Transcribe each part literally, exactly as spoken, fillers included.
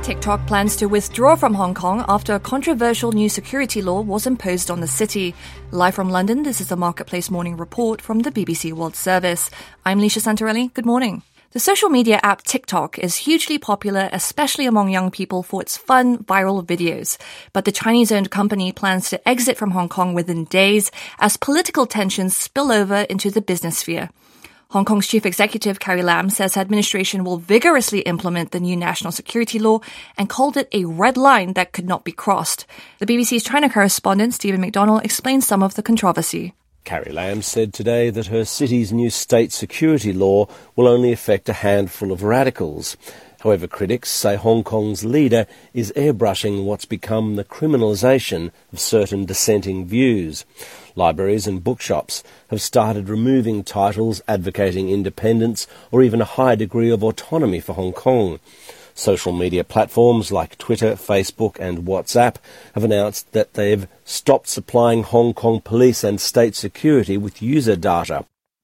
TikTok plans to withdraw from Hong Kong after a controversial new security law was imposed on the city. Live from London, this is the Marketplace Morning Report from the B B C World Service. I'm Leisha Santarelli. Good morning. The social media app TikTok is hugely popular, especially among young people, for its fun, viral videos. But the Chinese-owned company plans to exit from Hong Kong within days as political tensions spill over into the business sphere. Hong Kong's chief executive, Carrie Lam, says administration will vigorously implement the new national security law and called it a red line that could not be crossed. The B B C's China correspondent, Stephen McDonald, explains some of the controversy. Carrie Lam said today that her city's new state security law will only affect a handful of radicals. However, critics say Hong Kong's leader is airbrushing what's become the criminalisation of certain dissenting views. Libraries and bookshops have started removing titles advocating independence or even a high degree of autonomy for Hong Kong. Social media platforms like Twitter, Facebook and WhatsApp have announced that they've stopped supplying Hong Kong police and state security with user data.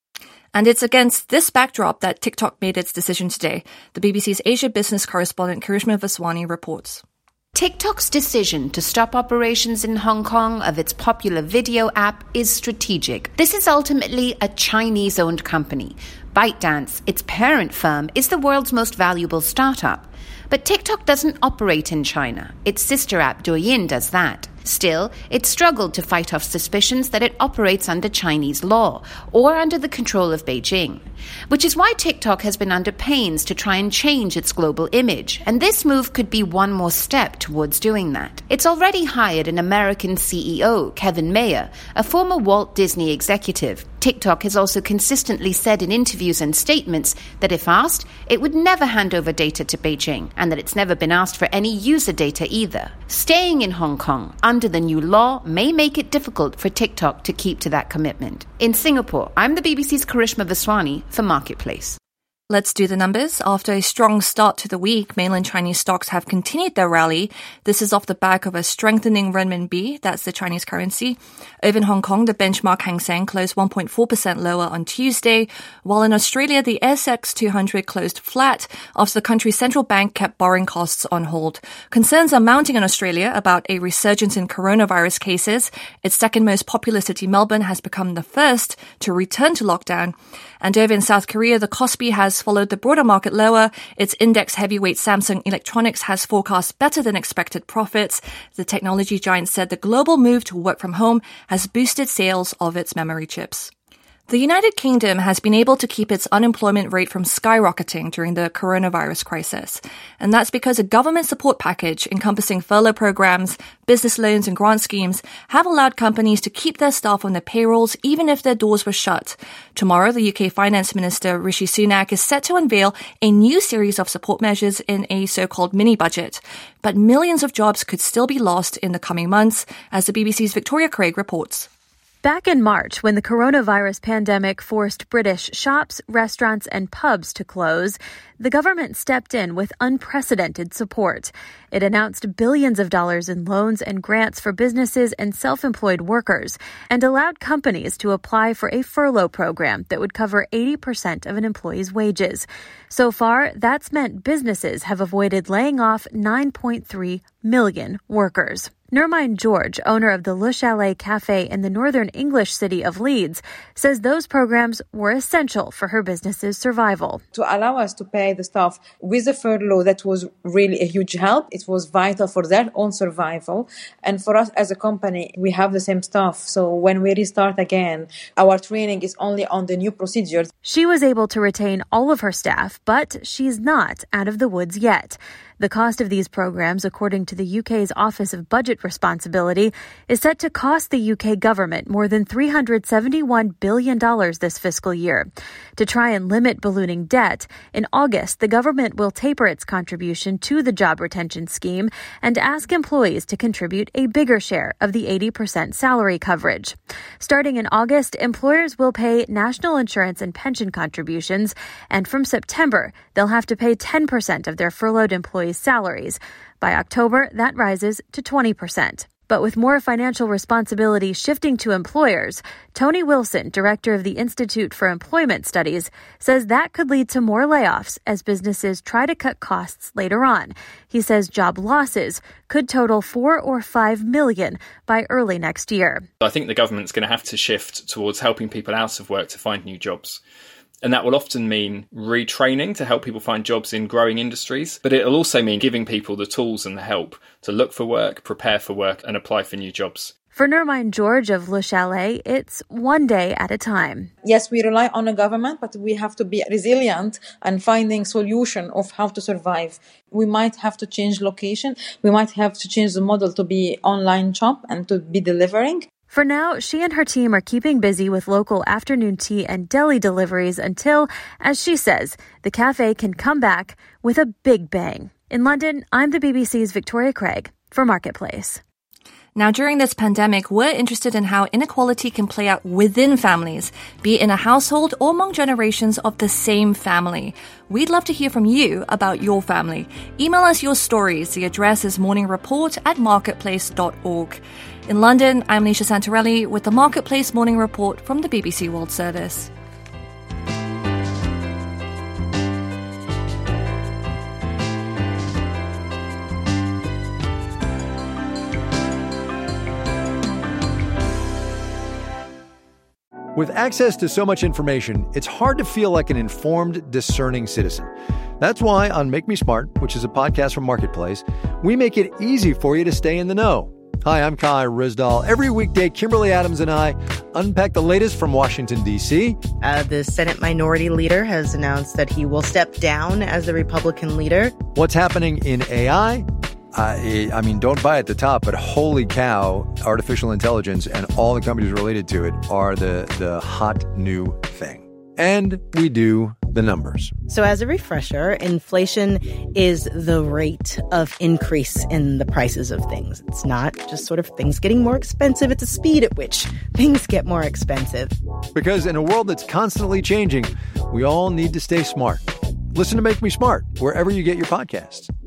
And it's against this backdrop that TikTok made its decision today. The B B C's Asia business correspondent Karishma Vaswani reports. TikTok's decision to stop operations in Hong Kong of its popular video app is strategic. This is ultimately a Chinese-owned company. ByteDance, its parent firm, is the world's most valuable startup. But TikTok doesn't operate in China. Its sister app Douyin does that. Still, it struggled to fight off suspicions that it operates under Chinese law or under the control of Beijing, which is why TikTok has been under pains to try and change its global image, and this move could be one more step towards doing that. It's already hired an American C E O, Kevin Mayer, a former Walt Disney executive. TikTok has also consistently said in interviews and statements that if asked, it would never hand over data to Beijing, and that it's never been asked for any user data either. Staying in Hong Kong under the new law may make it difficult for TikTok to keep to that commitment. In Singapore, I'm the B B C's Karishma Vaswani for Marketplace. Let's do the numbers. After a strong start to the week, mainland Chinese stocks have continued their rally. This is off the back of a strengthening renminbi, that's the Chinese currency. Over in Hong Kong, the benchmark Hang Seng closed one point four percent lower on Tuesday, while in Australia, the S X two hundred closed flat after the country's central bank kept borrowing costs on hold. Concerns are mounting in Australia about a resurgence in coronavirus cases. Its second most populous city, Melbourne, has become the first to return to lockdown. And over in South Korea, the Kospi has followed the broader market lower. Its index heavyweight Samsung Electronics has forecast better than expected profits. The technology giant said the global move to work from home has boosted sales of its memory chips. The United Kingdom has been able to keep its unemployment rate from skyrocketing during the coronavirus crisis. And that's because a government support package encompassing furlough programs, business loans and grant schemes have allowed companies to keep their staff on their payrolls even if their doors were shut. Tomorrow, the U K Finance Minister Rishi Sunak is set to unveil a new series of support measures in a so-called mini-budget. But millions of jobs could still be lost in the coming months, as the B B C's Victoria Craig reports. Back in March, when the coronavirus pandemic forced British shops, restaurants, and pubs to close, the government stepped in with unprecedented support. It announced billions of dollars in loans and grants for businesses and self-employed workers and allowed companies to apply for a furlough program that would cover eighty percent of an employee's wages. So far, that's meant businesses have avoided laying off nine point three million workers. Nurmine George, owner of the Le Chalet Cafe in the northern English city of Leeds, says those programs were essential for her business's survival. To allow us to pay the staff with the furlough, that was really a huge help. It was vital for their own survival. And for us as a company, we have the same staff. So when we restart again, our training is only on the new procedures. She was able to retain all of her staff, but she's not out of the woods yet. The cost of these programs, according to the U K's Office of Budget Responsibility, is set to cost the U K government more than three hundred seventy-one billion dollars this fiscal year. To try and limit ballooning debt, in August, the government will taper its contribution to the job retention scheme and ask employees to contribute a bigger share of the eighty percent salary coverage. Starting in August, employers will pay national insurance and pension contributions, and from September, they'll have to pay ten percent of their furloughed employees' salaries. By October, that rises to twenty percent. But with more financial responsibility shifting to employers, Tony Wilson, director of the Institute for Employment Studies, says that could lead to more layoffs as businesses try to cut costs later on. He says job losses could total four or five million by early next year. I think the government's going to have to shift towards helping people out of work to find new jobs. And that will often mean retraining to help people find jobs in growing industries. But it'll also mean giving people the tools and the help to look for work, prepare for work, and apply for new jobs. For Nurmine George of Le Chalet, it's one day at a time. Yes, we rely on the government, but we have to be resilient and finding solution of how to survive. We might have to change location. We might have to change the model to be online shop and to be delivering. For now, she and her team are keeping busy with local afternoon tea and deli deliveries until, as she says, the cafe can come back with a big bang. In London, I'm the B B C's Victoria Craig for Marketplace. Now, during this pandemic, we're interested in how inequality can play out within families, be it in a household or among generations of the same family. We'd love to hear from you about your family. Email us your stories. The address is morningreport at marketplace dot org. In London, I'm Alicia Santorelli with the Marketplace Morning Report from the B B C World Service. With access to so much information, it's hard to feel like an informed, discerning citizen. That's why on Make Me Smart, which is a podcast from Marketplace, we make it easy for you to stay in the know. Hi, I'm Kai Rizdal. Every weekday, Kimberly Adams and I unpack the latest from Washington, D C. Uh, the Senate Minority Leader has announced that he will step down as the Republican leader. What's happening in A I? I, I mean, don't buy at the top, but holy cow, artificial intelligence and all the companies related to it are the, the hot new thing. And we do the numbers. So as a refresher, inflation is the rate of increase in the prices of things. It's not just sort of things getting more expensive. It's a speed at which things get more expensive. Because in a world that's constantly changing, we all need to stay smart. Listen to Make Me Smart wherever you get your podcasts.